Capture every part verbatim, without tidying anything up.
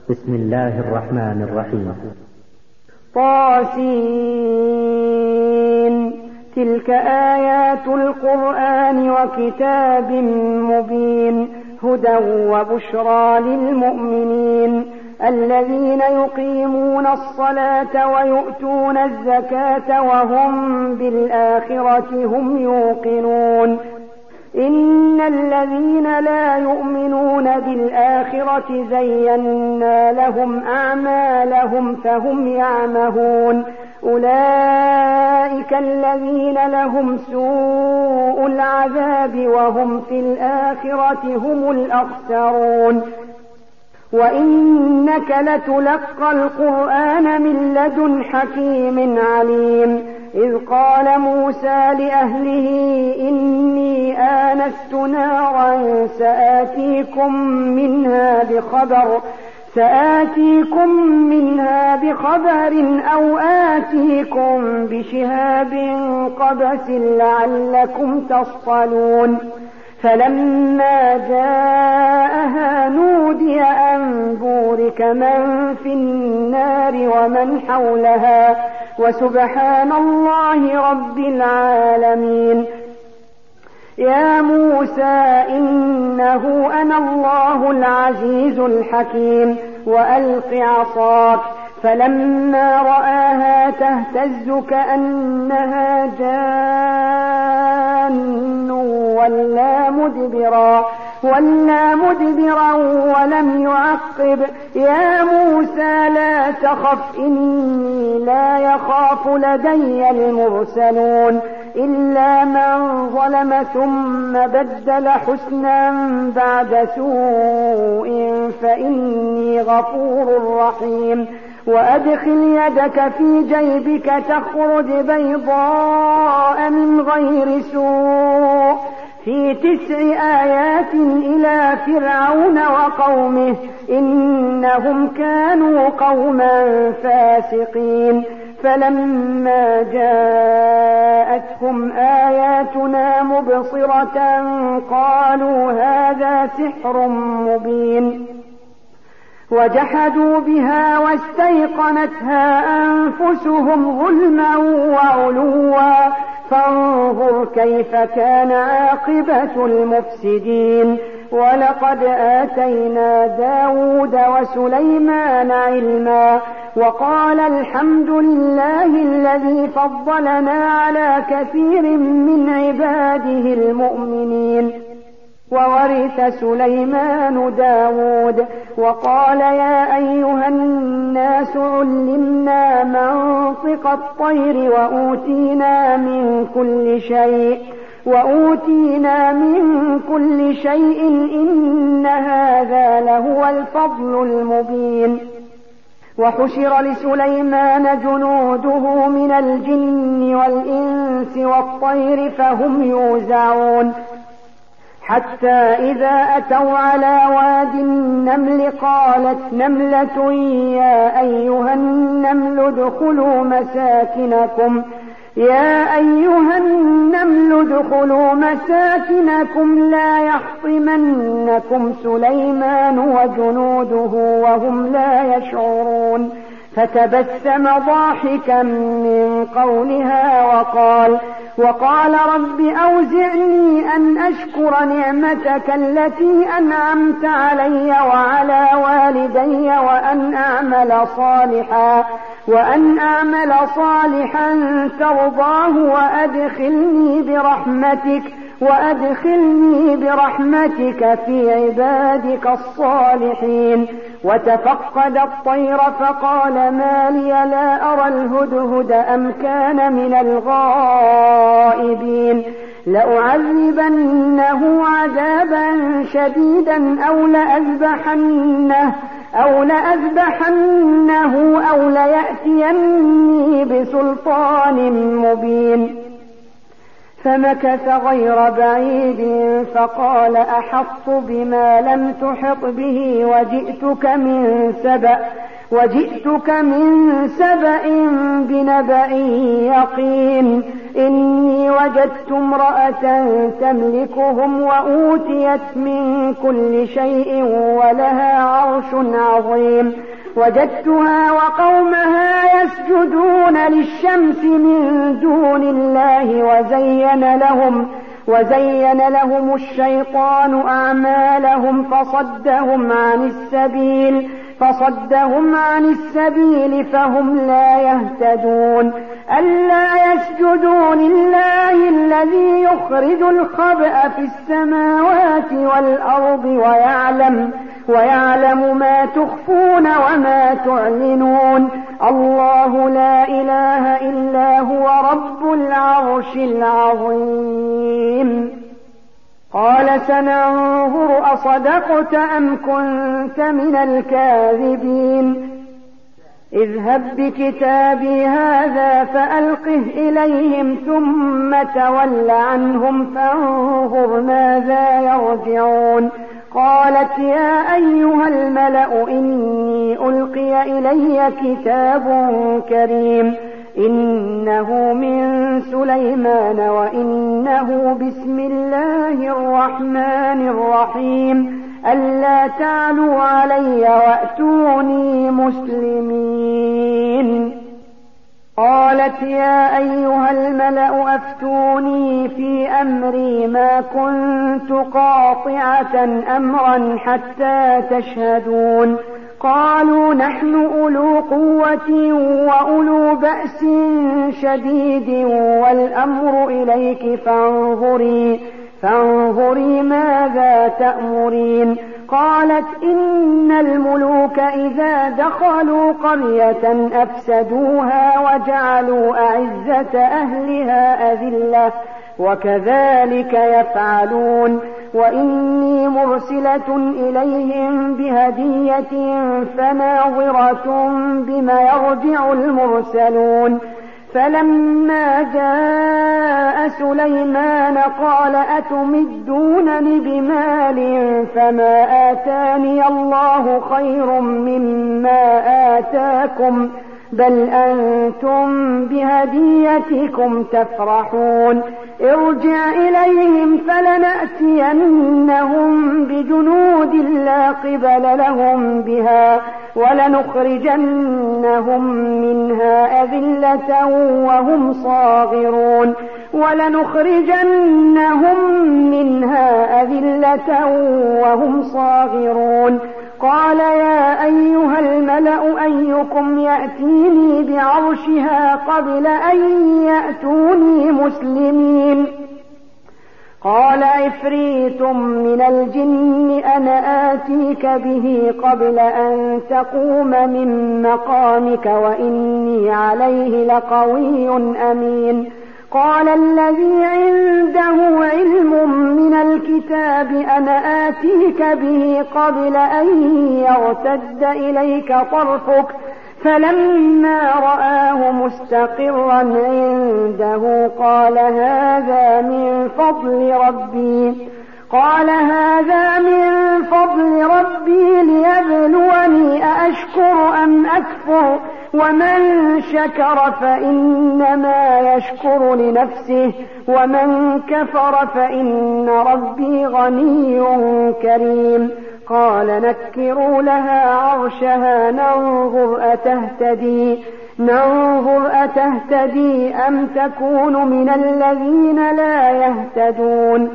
بسم الله الرحمن الرحيم. طاسين. تلك آيات القرآن وكتاب مبين هدى وبشرى للمؤمنين الذين يقيمون الصلاة ويؤتون الزكاة وهم بالآخرة هم يوقنون. إن الذين لا يؤمنون بالآخرة زينا لهم أعمالهم فهم يعمهون. أولئك الذين لهم سوء العذاب وهم في الآخرة هم الأخسرون. وإنك لتلقى القرآن من لدن حكيم عليم. إذ قال موسى لأهله إني آنست نارا سآتيكم منها بخبر سآتيكم منها بخبر أو آتيكم بشهاب قبس لعلكم تصطلون. فلما جاءها نودي أن بورك من في النار ومن حولها وسبحان الله رب العالمين. يا موسى إنه أنا الله العزيز الحكيم وألق عصاك. فلما رآها تهتز كأنها جان ولا مدبرا ولا مدبرا ولم يعقب. يا موسى لا تخف إني لا يخاف لدي المرسلون إلا من ظلم ثم بدل حسنا بعد سوء فإني غفور رحيم. وأدخل يدك في جيبك تخرج بيضاء من غير سوء في تسع آيات إلى فرعون وقومه إنهم كانوا قوما فاسقين. فلما جاءتهم آياتنا مبصرة قالوا هذا سحر مبين. وجحدوا بها واستيقنتها أنفسهم ظلما وعلوا فانظر كيف كان عاقبة المفسدين. ولقد آتينا داود وسليمان علما وقال الحمد لله الذي فضلنا على كثير من عباده المؤمنين. وورث سليمان داود وقال يا أيها الناس علمنا منطق الطير وأوتينا من كل شيء وأوتينا من كل شيء إن هذا لهو الفضل المبين. وحشر لسليمان جنوده من الجن والإنس والطير فهم يوزعون حتى إذا أتوا على واد النمل قالت نملة يا أيها النمل ادخلوا مساكنكم يا أيها النمل ادخلوا مساكنكم لا يحطمنكم سليمان وجنوده وهم لا يشعرون. فتبسم ضاحكا من قولها وقال وقال رب أوزعني أن أشكر نعمتك التي أنعمت علي وعلى والدي وأن أعمل صالحا وأن أعمل صالحا ترضاه وأدخلني برحمتك وأدخلني برحمتك في عبادك الصالحين. وتفقد الطير فقال ما لي لا أرى الهدهد أم كان من الغائبين لأعذبنه عذابا شديدا أو لأذبحنه أو لأذبحنه أو ليأتيني بسلطان مبين. فمكث غير بعيد فقال أحطت بما لم تحط به وجئتك من سبأ وجئتك من سبأ بنبأ يقين. إني وجدت امرأة تملكهم وأوتيت من كل شيء ولها عرش عظيم وجدتها وقومها يسجدون للشمس من دون الله وزين لهم وزين لهم الشيطان أعمالهم فصدهم عن السبيل فصدهم عن السبيل فهم لا يهتدون ألا يسجدوا لله الذي يخرج الخبأ في السماوات والأرض ويعلم ويعلم ما تخفون وما تعلنون الله لا إله إلا هو رب العرش العظيم. قال سننظر أصدقت أم كنت من الكاذبين اذهب بكتابي هذا فألقه إليهم ثم تول عنهم فانظر ماذا يرجعون. قالت يا أيها الملأ إني ألقي إلي كتاب كريم إنه من سليمان وإنه بسم الله الرحمن الرحيم ألا تعلوا علي وأتوني مسلمين. قالت يا أيها الملأ أفتوني في أمري ما كنت قاطعة أمرا حتى تشهدون. قالوا نحن أولو قوة وأولو بأس شديد والأمر إليك فانظري فانظري ماذا تأمرين. قالت إن الملوك إذا دخلوا قرية أفسدوها وجعلوا أعزة أهلها أذلة وكذلك يفعلون وإني مرسلة إليهم بهدية فناظرة بما يرجع المرسلون. فلما جاء سليمان قال أتمدونني بمال فما آتاني الله خير مما آتاكم بل أنتم بهديتكم تفرحون. ارجع إليهم فلنأتينهم بجنود لا قبل لهم بها ولنخرجنهم منها أذلة وهم صاغرون ولنخرجنهم منها أذلة وهم صاغرون. قال يا أيها الملأ أيكم يأتيني بعرشها قبل أن يأتوني مسلمين. قال عفريت من الجن أنا آتيك به قبل أن تقوم من مقامك وإني عليه لقوي أمين. قال الذي عنده علم من الكتاب أنا آتيك به قبل أن يرتد إليك طرفك فلما رآه مستقرا عنده قال هذا من فضل ربي قال هذا من فضل ربي ليبلوني أأشكر أم أكفر ومن شكر فإنما يشكر لنفسه ومن كفر فإن ربي غني كريم. قال نكروا لها عرشها ننظر أتهتدي ننظر أتهتدي أم تكون من الذين لا يهتدون.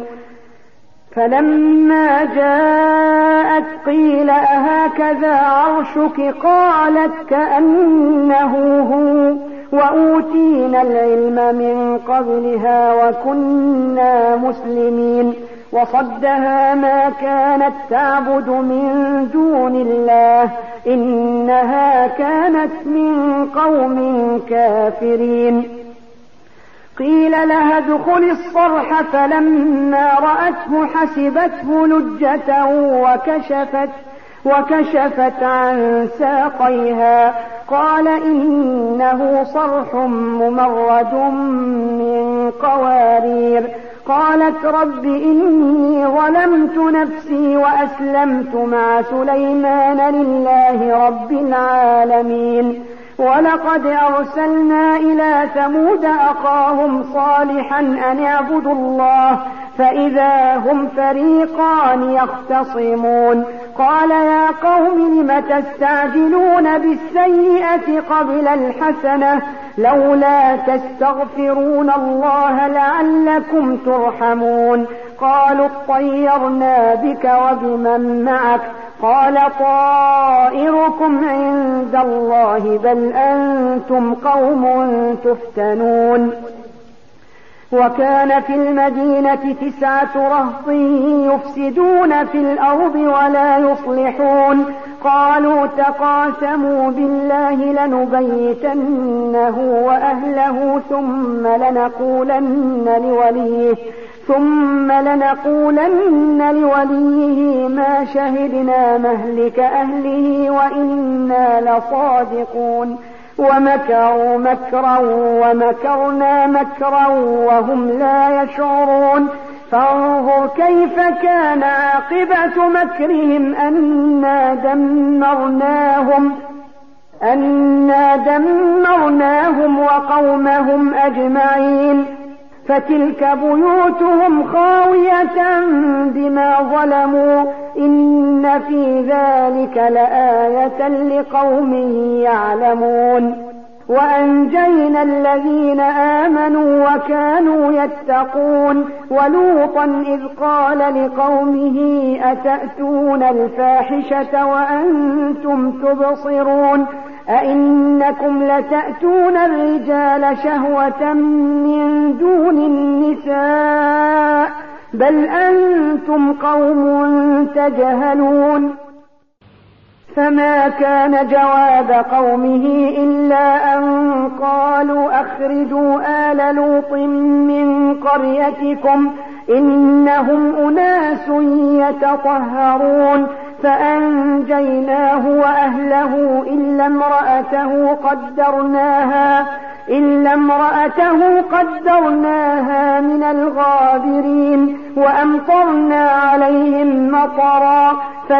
فلما جاءت قيل أهكذا عرشك قالت كأنه هو وأوتينا العلم من قبلها وكنا مسلمين. وصدها ما كانت تعبد من دون الله إنها كانت من قوم كافرين. قيل لها ادخل الصرح فلما رأته حسبته لجة وكشفت وكشفت عن ساقيها قال إنه صرح ممرد من قوارير. قالت رب إني ظلمت نفسي وأسلمت مع سليمان لله رب العالمين. ولقد أرسلنا إلى ثمود أخاهم صالحا أن اعبدوا الله فإذا هم فريقان يختصمون قال يا قوم لم تستعجلون بالسيئة قبل الحسنة لولا تستغفرون الله لعلكم ترحمون قالوا اطيرنا بك وبمن معك قال طائركم عند الله بل أنتم قوم تفتنون وكان في المدينة تسعة رهط يفسدون في الأرض ولا يصلحون قالوا تقاسموا بالله لنبيتنه وأهله ثم لنقولن لوليه ثم لنقولن لوليه ما شهدنا مهلك أهله وإنا لصادقون ومكروا مكرا ومكرنا مكرا وهم لا يشعرون فانظر كيف كان عاقبة مكرهم أنا دمرناهم أنا دمرناهم وقومهم أجمعين فتلك بيوتهم خاوية بما ظلموا إن في ذلك لآية لقوم يعلمون وأنجينا الذين آمنوا وكانوا يتقون ولوطا إذ قال لقومه أتأتون الفاحشة وأنتم تبصرون أئنكم لتأتون الرجال شهوة من دون النساء بل أنتم قوم تجهلون فما كان جواب قومه إلا أن قالوا أخرجوا آل لوط من قريتكم إنهم أناس يتطهرون فأنجيناه وأهله إلا امرأته قدرناها إلا امرأته قدرناها من الغابرين وأمطرنا عليهم مطرا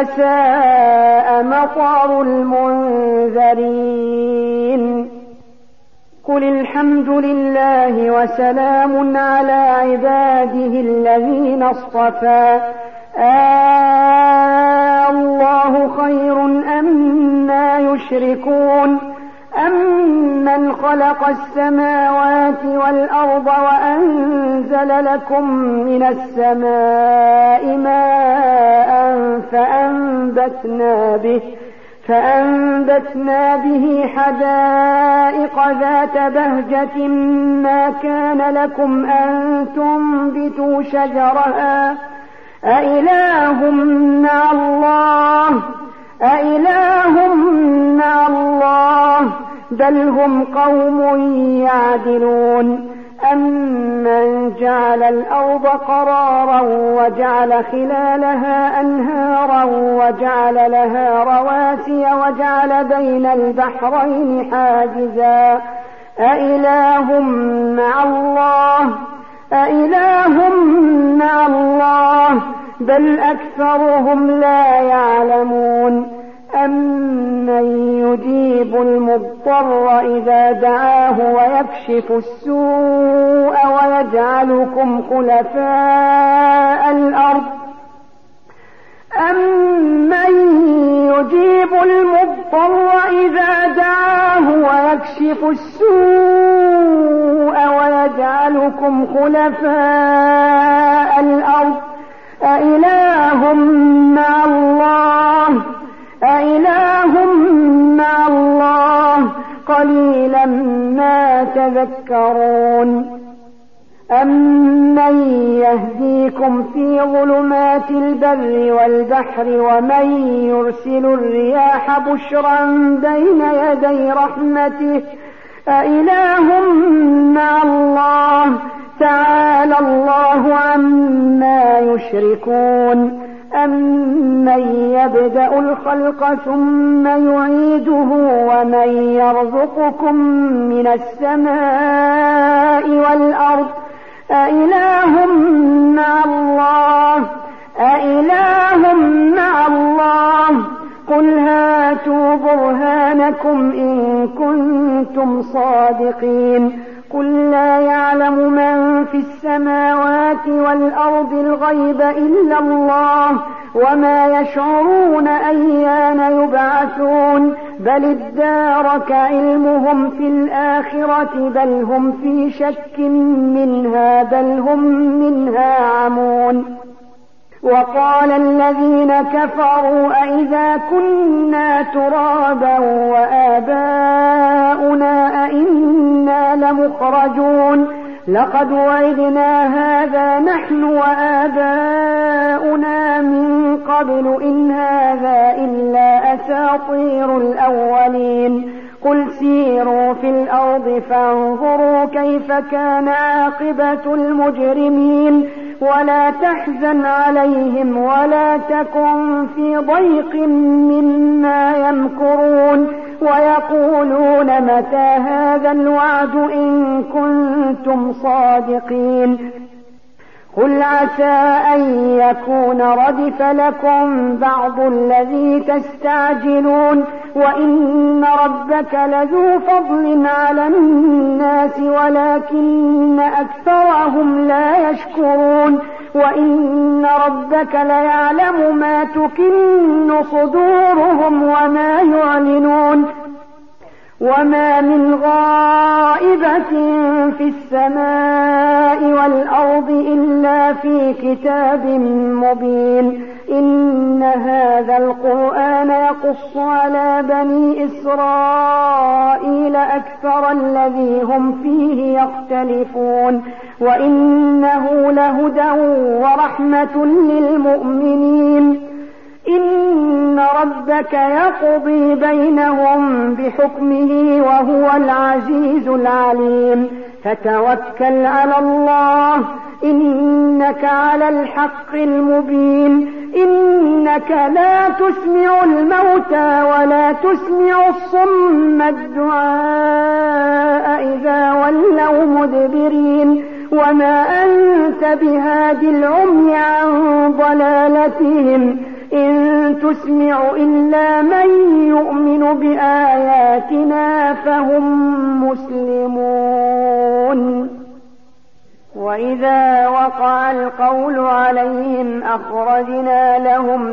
فساء مطر المنذرين قل الحمد لله وسلام على عباده الذين اصطفى آه الله خير أما يشركون أمن خلق السماوات والأرض وأنزل لكم من السماء ماء فأنبتنا به فأنبتنا به حدائق ذات بهجة ما كان لكم أن تنبتوا شجرها أإله مع الله أإله مع الله بل هم قوم يعدلون أمن جعل الأرض قرارا وجعل خلالها أنهارا وجعل لها رواسي وجعل بين البحرين حاجزا أإله مع الله أإله مع الله بل أكثرهم لا يعلمون أمن يجيب المضطر إذا دعاه ويكشف السوء ويجعلكم خلفاء الأرض أمن يجيب المضطر إذا دعاه ويكشف السوء ويجعلكم خلفاء الأرض أإله مع الله أإله مع الله قليلا ما تذكرون أمن يهديكم في ظلمات البر والبحر ومن يرسل الرياح بشرا بين يدي رحمته أإله مع الله تعالى الله عما يشركون أمن يبدأ الخلق ثم يعيده ومن يرزقكم من السماء والأرض أإله مع الله أإله مع الله قل هاتوا برهانكم إن كنتم صادقين قل لا يعلم من في السماوات والأرض الغيب إلا الله وما يشعرون أيان يبعثون بل ادارك علمهم في الآخرة بل هم في شك منها بل هم منها عمون. وقال الذين كفروا أئذا كنا ترابا وآباؤنا أئنا لمخرجون لقد وعدنا هذا نحن وآباؤنا من قبل إن هذا إلا أساطير الأولين قل سيروا في الأرض فانظروا كيف كان عاقبة المجرمين ولا تحزن عليهم ولا تكن في ضيق مما يمكرون ويقولون متى هذا الوعد إن كنتم صادقين قل عسى أن يكون ردف لكم بعض الذي تستعجلون وإن ربك لذو فضل على الناس ولكن أكثرهم لا يشكرون وإن ربك ليعلم ما تكن صدورهم وما يعلنون وما من غائبة في السماء والأرض إلا في كتاب مبين إن هذا القرآن يقص على بني إسرائيل أكثر الذي هم فيه يختلفون وإنه لهدى ورحمة للمؤمنين إن ربك يقضي بينهم بحكمه وهو العزيز العليم فتوكل على الله إنك على الحق المبين إنك لا تسمع الموتى ولا تسمع الصم الدعاء إذا ولوا مدبرين وما أنت بهاد العمي عن ضلالتهم إن تسمع إلا من يؤمن بآياتنا فهم مسلمون. وإذا وقع القول عليهم أخرجنا لهم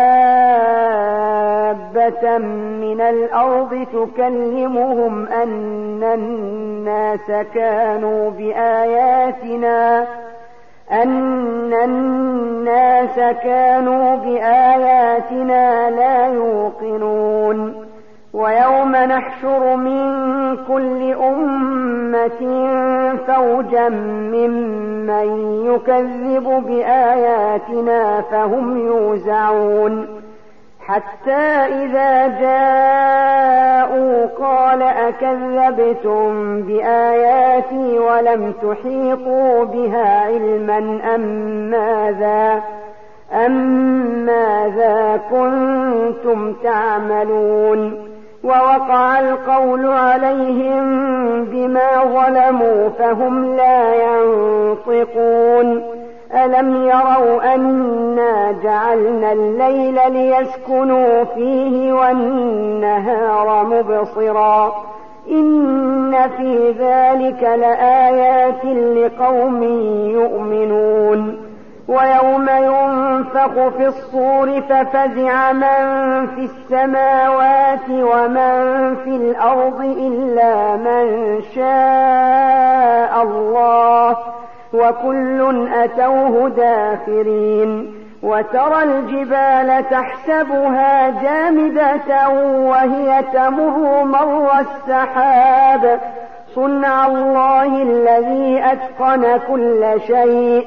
دابة من الأرض تكلمهم أن الناس كانوا بآياتنا أن الناس كانوا بآياتنا لا يوقنون ويوم نحشر من كل أمة فوجا ممن يكذب بآياتنا فهم يوزعون حتى إذا جاءوا قال أكذبتم بآياتي ولم تحيطوا بها علما أم ماذا أم ماذا كنتم تعملون ووقع القول عليهم بما ظلموا فهم لا ينطقون ألم يروا أنا جعلنا الليل ليسكنوا فيه والنهار مبصرا إن في ذلك لآيات لقوم يؤمنون ويوم ينفخ في الصور ففزع من في السماوات ومن في الأرض إلا من شاء الله وكل أتوه داخرين وترى الجبال تحسبها جامدة وهي تمر مر السحاب صنع الله الذي أتقن كل شيء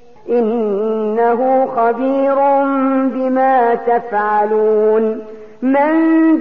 إنه خبير بما تفعلون من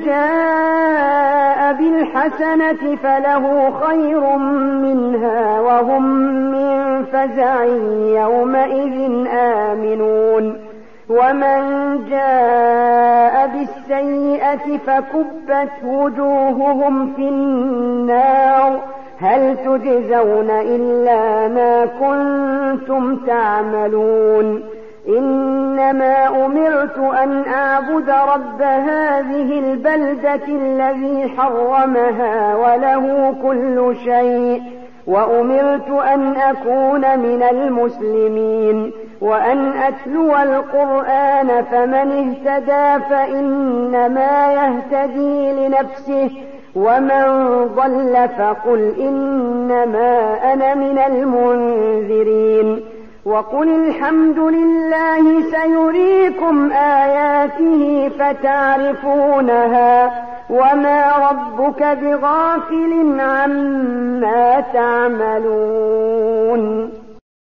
جاء بالحسنة فله خير منها وهم من فزع يومئذ آمنون ومن جاء بالسيئة فكبت وجوههم في النار هل تجزون إلا ما كنتم تعملون إنما أمرت أن أعبد رب هذه البلدة الذي حرمها وله كل شيء، وأمرت أن أكون من المسلمين وأن أتلو القرآن، فمن اهتدى فإنما يهتدي لنفسه ومن ضل فقل إنما أنا من المنذرين. وقل الحمد لله سيريكم آياته فتعرفونها وما ربك بغافل عما تعملون.